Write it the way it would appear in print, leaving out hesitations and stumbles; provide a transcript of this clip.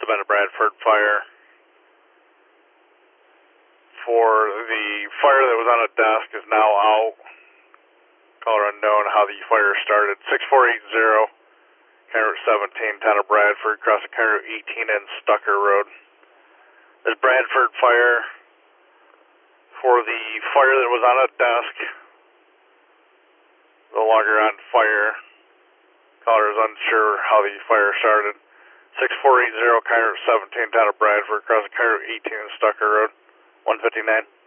have been a Bradford fire. For the fire that was on a desk is now out. Caller unknown how the fire started. 6480, County Route 17, town of Bradford, crossing County Route 18 and Stucker Road. This Bradford fire, for the fire that was on a desk, no longer on fire. Caller is unsure how the fire started. 6480, County Route 17, town of Bradford, crossing County Route 18 and Stucker Road, 159.